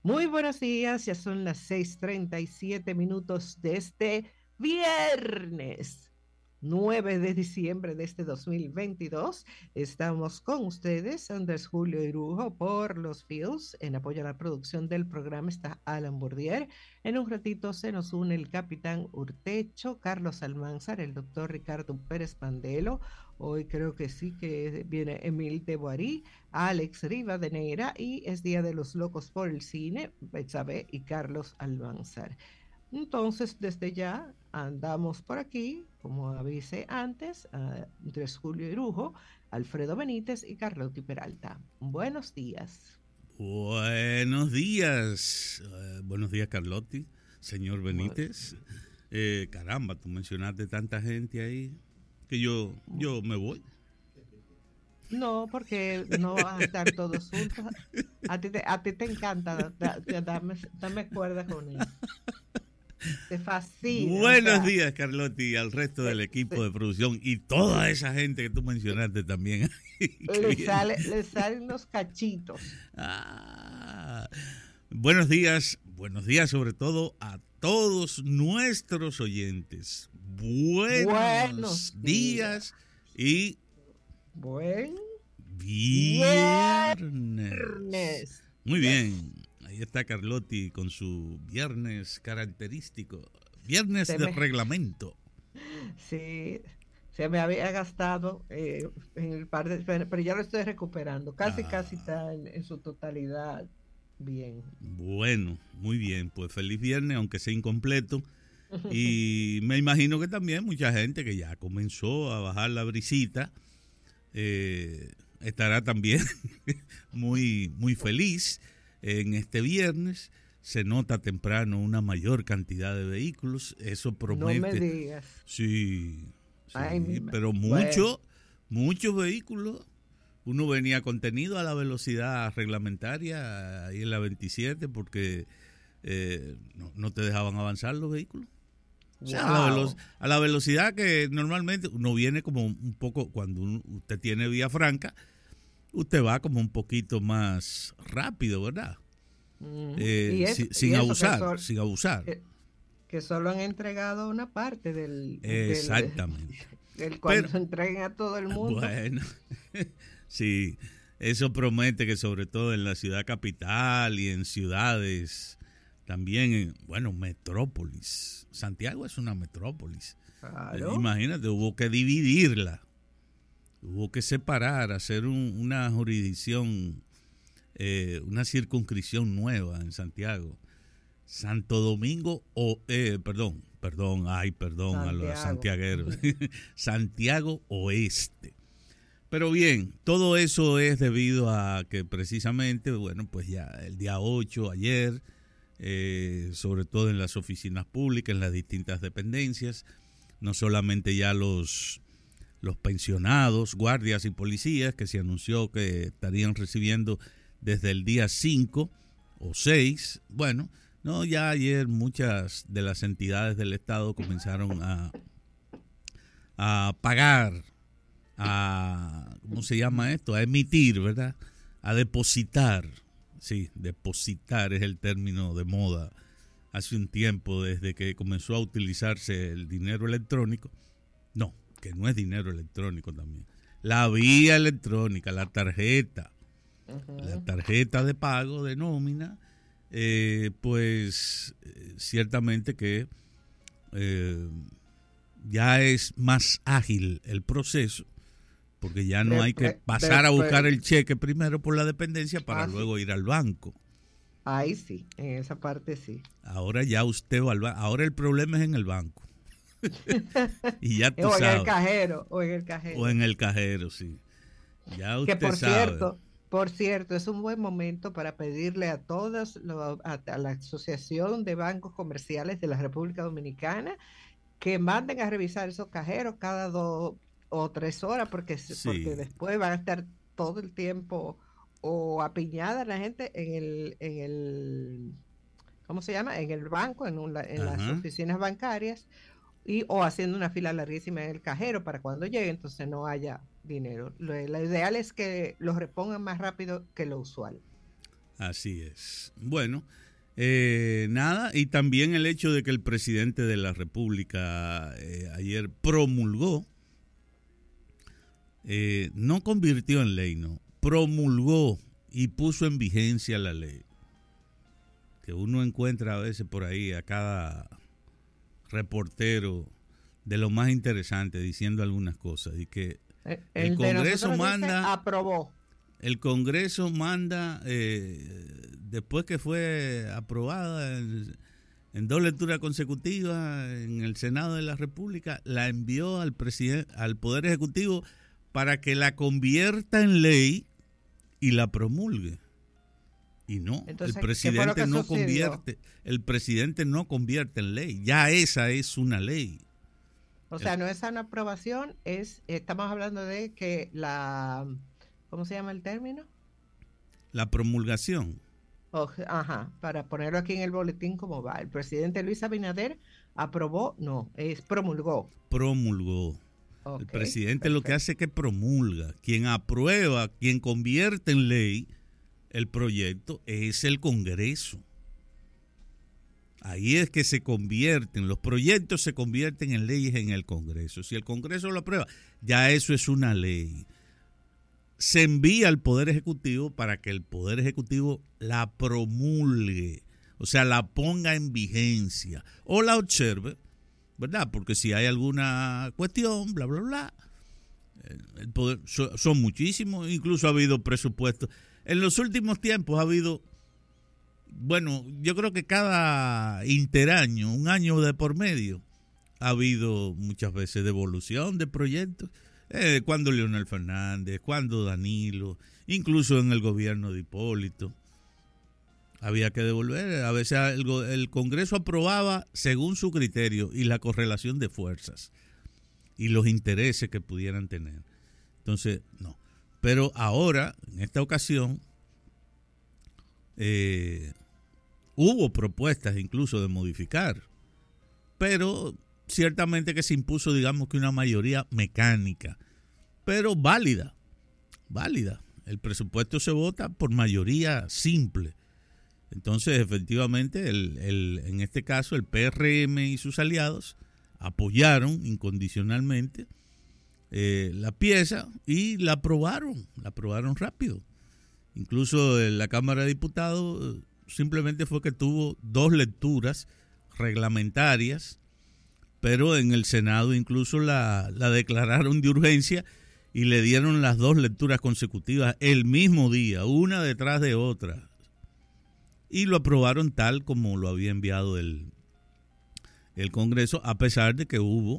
Muy buenos días, ya son las 6:37 de este viernes 9 de diciembre de este 2022. Estamos con ustedes, Andrés Julio Irujo, por los Fields. En apoyo a la producción del programa está Alan Bourdier. En un ratito se nos une el capitán Urtecho, Carlos Almanzar, el doctor Ricardo Pérez Pandelo. Hoy creo que sí que viene Emil de Boarí, Alex Rivadeneira, y es Día de los Locos por el Cine, Betsabe y Carlos Almanzar. Entonces, desde ya andamos por aquí, como avisé antes, Andrés Julio Irujo, Alfredo Benítez y Carlotti Peralta. Buenos días. Buenos días, Carlotti, señor Bueno, Benítez. Caramba, tú mencionaste tanta gente ahí que yo me voy. no, porque no van a estar todos juntos. A ti te encanta, dame cuerda con eso. Te fascina, o Buenos sea, días, Carlotti, y al resto del se, equipo se, de producción y toda esa gente que tú mencionaste también. Qué bien. le salen los cachitos. Ah, buenos días sobre todo a todos nuestros oyentes. Buenos Buenos días. días y Buen viernes. viernes. Muy Yes. bien, ahí está Carlotti con su viernes característico. Viernes Se de me, reglamento. sí, se me había gastado en el par de, pero ya lo estoy recuperando. Casi Ah, está en su totalidad bien. bueno, muy bien, pues feliz viernes, aunque sea incompleto. Y me imagino que también mucha gente que ya comenzó a bajar la brisita estará también muy feliz en este viernes. Se nota temprano una mayor cantidad de vehículos, eso No me promete. digas. Sí, Ay, sí, pero bueno, muchos vehículos. Uno venía contenido a la velocidad reglamentaria ahí en la 27 porque no te dejaban avanzar los vehículos. O sea, wow. a la velocidad que normalmente uno viene como un poco, cuando usted tiene vía franca, usted va como un poquito más rápido, ¿verdad? Y eso Sin abusar. que, que solo han entregado una parte Exactamente. del Pero, cuando entreguen a todo el mundo. bueno, sí, eso promete que sobre todo en la ciudad capital y en ciudades, también bueno, metrópolis. Santiago es una metrópolis. Claro. Imagínate, hubo que dividirla, hubo que separar, hacer una jurisdicción, una circunscripción nueva en Santiago. Santo Domingo, perdón a los Santiago. santiagueros, Santiago Oeste. Pero bien, todo eso es debido a que precisamente, bueno, pues ya el día 8 ayer, sobre todo en las oficinas públicas, en las distintas dependencias, no solamente ya los pensionados, guardias y policías, que se anunció que estarían recibiendo desde el día 5 o 6, bueno, no, ya ayer muchas de las entidades del Estado comenzaron a pagar, ¿cómo se llama esto? A emitir, ¿verdad? A depositar. Sí, depositar es el término de moda hace un tiempo desde que comenzó a utilizarse el dinero electrónico. No, que no es dinero electrónico también. La vía electrónica, la Ujú. tarjeta de pago de nómina, ciertamente que eh, ya es más ágil el proceso porque ya no Pre- hay que pre- pasar pre- a buscar pre- el cheque primero por la dependencia para sí. luego ir al banco. Ahí sí, en esa parte sí. Ahora ya usted va al banco. Ahora el problema es en el banco. Y ya tú O en el sabes. cajero, o en el O cajero. en el cajero, sí. Ya Que usted sabe. por cierto, es un buen momento para pedirle a a la Asociación de Bancos Comerciales de la República Dominicana que manden a revisar esos cajeros cada 2 o 3 horas, porque Sí. después van a estar todo el tiempo o apiñada la gente ¿cómo se llama? En el banco, en las Ajá. oficinas bancarias, o haciendo una fila larguísima en el cajero para cuando llegue, entonces no haya dinero. Lo ideal es que lo repongan más rápido que lo usual. Así es. Bueno, nada, y también el hecho de que el presidente de la República ayer promulgó, no convirtió en ley, no, promulgó y puso en vigencia la ley. Que uno encuentra a veces por ahí a cada reportero de lo más interesante diciendo algunas cosas y que el Congreso manda, aprobó. El Congreso manda, después que fue aprobada en 2 lecturas consecutivas en el Senado de la República, la envió al Poder Ejecutivo para que la convierta en ley y la promulgue. Y no, entonces, el presidente no convierte en ley, ya esa es una ley. O sea, no es una aprobación, estamos hablando de que ¿cómo se llama el término? La promulgación. Para ponerlo aquí en el boletín como va. El presidente Luis Abinader aprobó, promulgó. Promulgó. Okay, el presidente perfecto. Lo que hace es que promulga. Quien aprueba, quien convierte en ley el proyecto es el Congreso. Ahí es que se convierten, los proyectos se convierten en leyes en el Congreso. Si el Congreso lo aprueba, ya eso es una ley. Se envía al Poder Ejecutivo para que el Poder Ejecutivo la promulgue, o sea, la ponga en vigencia o la observe, ¿verdad? Porque si hay alguna cuestión, bla, bla, bla, el poder, son muchísimos, incluso ha habido presupuestos. En los últimos tiempos ha habido, bueno, yo creo que cada interaño, un año de por medio, ha habido muchas veces devolución de proyectos. Cuando Leonel Fernández, cuando Danilo, incluso en el gobierno de Hipólito, había que devolver. A veces el Congreso aprobaba según su criterio y la correlación de fuerzas y los intereses que pudieran tener. Entonces, no. Pero ahora, en esta ocasión, hubo propuestas incluso de modificar, pero ciertamente que se impuso, digamos que una mayoría mecánica, pero válida. El presupuesto se vota por mayoría simple. Entonces, efectivamente, en este caso, el PRM y sus aliados apoyaron incondicionalmente la pieza y la aprobaron rápido. Incluso en la Cámara de Diputados simplemente fue que tuvo 2 lecturas reglamentarias, pero en el Senado incluso la declararon de urgencia y le dieron las 2 lecturas consecutivas el mismo día, una detrás de otra. Y lo aprobaron tal como lo había enviado el Congreso, a pesar de que hubo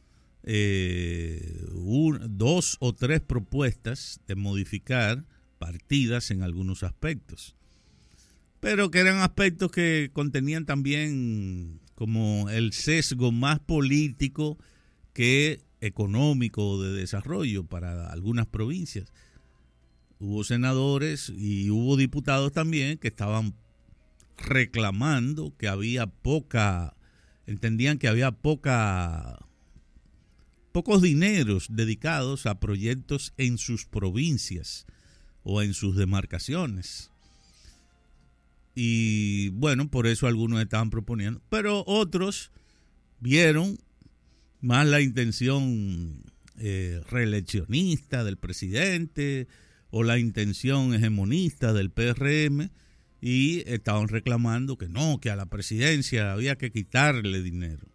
2 o 3 propuestas de modificar partidas en algunos aspectos, pero que eran aspectos que contenían también como el sesgo más político que económico de desarrollo para algunas provincias. Hubo senadores y hubo diputados también que estaban reclamando que entendían que había pocos dineros dedicados a proyectos en sus provincias o en sus demarcaciones. Y bueno, por eso algunos estaban proponiendo, pero otros vieron más la intención reeleccionista del presidente o la intención hegemonista del PRM y estaban reclamando que no, que a la presidencia había que quitarle dinero.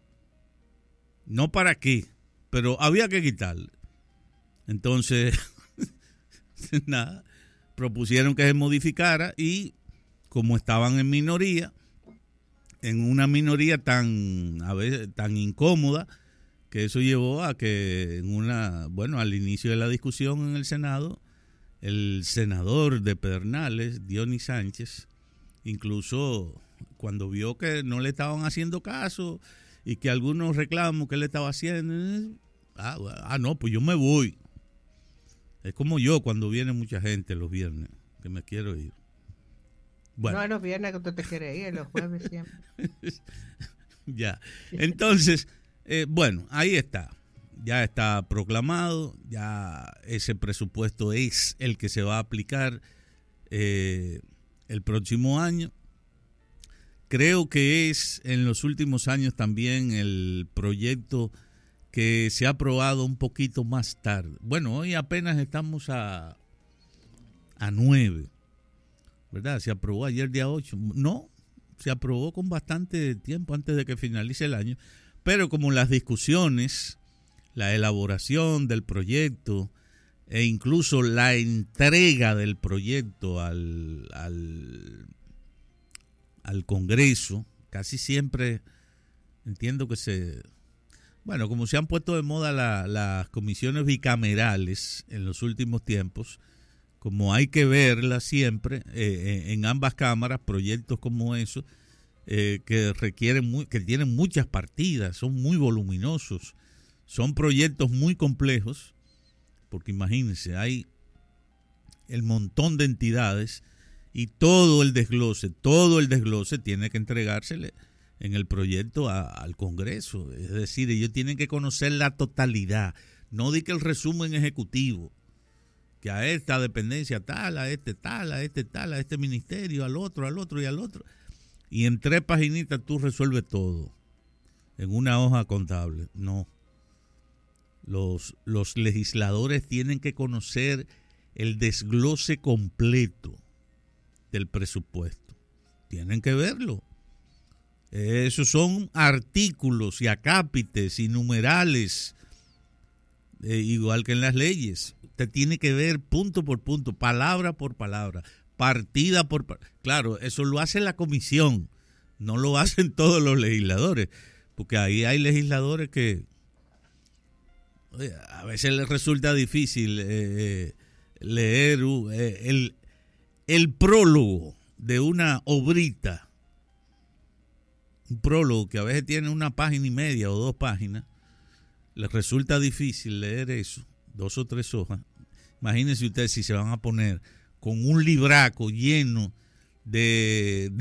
No para qué, pero había que quitarle. Entonces, nada, propusieron que se modificara y como estaban en minoría, en una minoría a veces tan incómoda, que eso llevó a que al inicio de la discusión en el Senado, el senador de Pedernales, Dionis Sánchez, incluso cuando vio que no le estaban haciendo caso y que algunos reclamos que él estaba haciendo, no, pues yo me voy. Es como yo cuando viene mucha gente los viernes, que me quiero ir. Bueno. No, los viernes que tú te quieres ir, los jueves siempre. Ya. Entonces, ahí está. Ya está proclamado, ya ese presupuesto es el que se va a aplicar. el próximo año. Creo que es en los últimos años también el proyecto que se ha aprobado un poquito más tarde. Bueno, hoy apenas estamos a 9, ¿verdad? Se aprobó ayer día 8. No, se aprobó con bastante tiempo antes de que finalice el año, pero como las discusiones, la elaboración del proyecto e incluso la entrega del proyecto al Congreso, casi siempre entiendo que bueno, como se han puesto de moda las comisiones bicamerales en los últimos tiempos, como hay que verlas siempre en ambas cámaras, proyectos como esos, que requieren que tienen muchas partidas, son muy voluminosos, son proyectos muy complejos, porque imagínense, hay el montón de entidades y todo el desglose tiene que entregársele en el proyecto al Congreso. Es decir, ellos tienen que conocer la totalidad, no di que el resumen ejecutivo, que a esta dependencia tal, a este tal, a este tal, a este ministerio, al otro y al otro. Y en 3 paginitas tú resuelves todo en una hoja contable. No. Los legisladores tienen que conocer el desglose completo del presupuesto. Tienen que verlo. Esos son artículos y acápites y numerales, igual que en las leyes. Usted tiene que ver punto por punto, palabra por palabra, partida por partida. Claro, eso lo hace la comisión, no lo hacen todos los legisladores, porque ahí hay legisladores que a veces les resulta difícil leer el prólogo de una obrita, un prólogo que a veces tiene 1 página y media o 2 páginas, les resulta difícil leer eso, 2 o 3 hojas. Imagínense ustedes si se van a poner con un libraco lleno de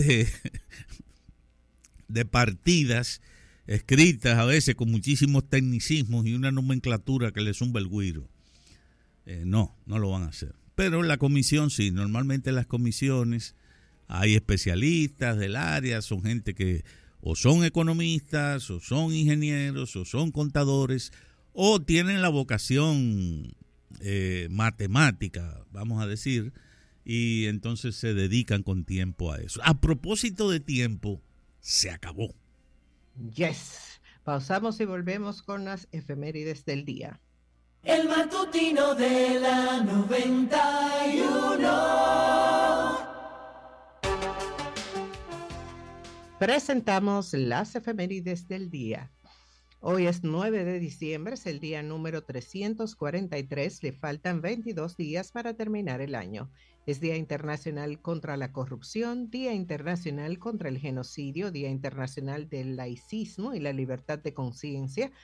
partidas escritas a veces con muchísimos tecnicismos y una nomenclatura que les zumba el güiro. No lo van a hacer. Pero la comisión sí, normalmente en las comisiones hay especialistas del área, son gente que o son economistas, o son ingenieros, o son contadores, o tienen la vocación matemática, vamos a decir, y entonces se dedican con tiempo a eso. A propósito de tiempo, se acabó. Yes. Pausamos y volvemos con las efemérides del día. El matutino de la 91. Presentamos las efemérides del día. Hoy es 9 de diciembre, es el día número 343, le faltan 22 días para terminar el año. Es Día Internacional contra la Corrupción, Día Internacional contra el Genocidio, Día Internacional del Laicismo y la Libertad de Conciencia,